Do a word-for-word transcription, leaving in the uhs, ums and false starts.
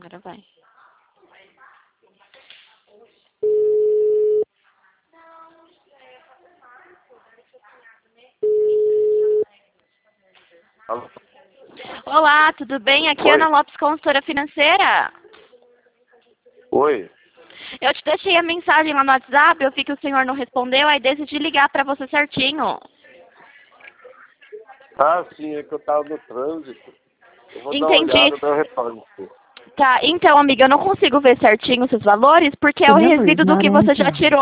Agora vai. Alô? Olá, tudo bem? Aqui é Oi. Ana Lopes, consultora financeira. Oi. Eu te deixei a mensagem lá no WhatsApp, eu vi que o senhor não respondeu, aí decidi ligar para você certinho. Ah, sim, é que eu tava no trânsito. Eu vou dar uma Entendi. olhada, daí eu retorno. Tá, então, amiga, eu não consigo ver certinho os seus valores, porque é o resíduo do que você já tirou.